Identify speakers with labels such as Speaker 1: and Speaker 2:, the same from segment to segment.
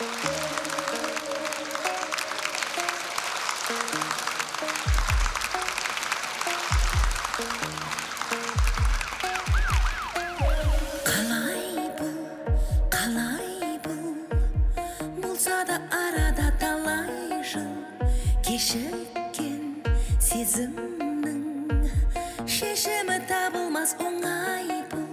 Speaker 1: Қалай бұл болса да арада талай жыл кешіккен сезімнің шешімі табылмас оңай бұл.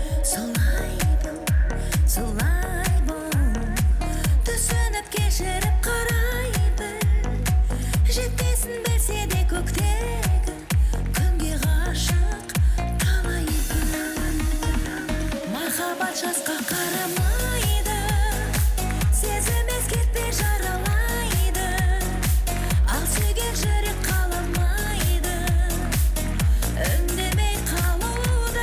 Speaker 1: Солай бұл түсініп кешіріп қарай біл, жетпесін білсе де көктегі күнге ғашық талай гүл. Махаббат жасқа қарамайды, сезім ескертпей жаралайды, ал сүйген жүрек қаламайды үндемей қалуды.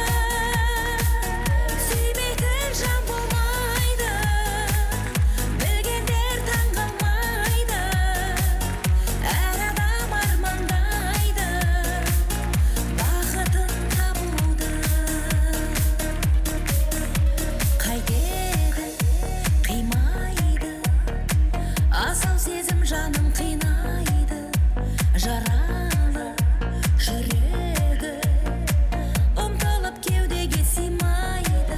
Speaker 1: Сүймейтін жан болмайды, білгендер таңғалмайды, әр адам армандайды бақытын табуды. Қайтеді, қимайды, асау сезім жаным қинайды, жаралы жүрегі ұмтылып кеудеге сыймайды.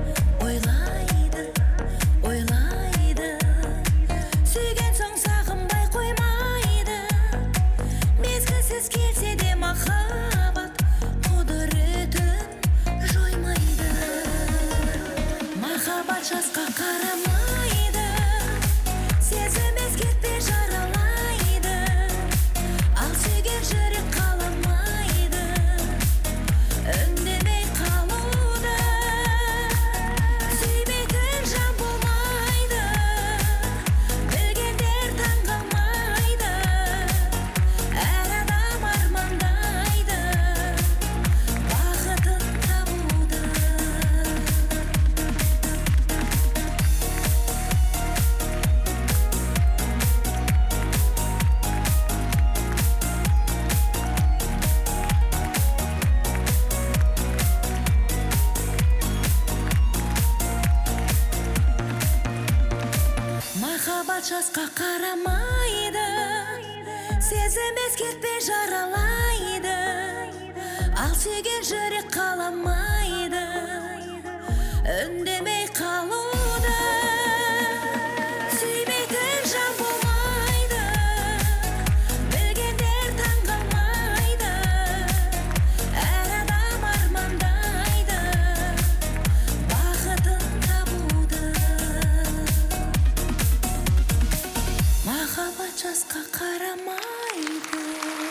Speaker 1: Ойлайды, сүйген соң сағынбай қоймайды, мезгілсіз келсе де махаббат құдіретін жоймайды. Махаббат жасқа қарамайды, сезім ескертпей жаралайды, ал сүйген жүрек қаламайды үндемей қалуды. Сүймейтін жан болмайды, білгендер таңғалмайды, әр адам армандайды бақытын табуды. Махаббат жасқа қарамайды, сезім ескертпей жаралайды, ал сүйген жүрек қаламайды үндемей қалуды. Сүймейтін жан болмайды, білгендер таңғалмайды, әр адам армандайды бақытын табуды. Махаббат жасқа қарамайды.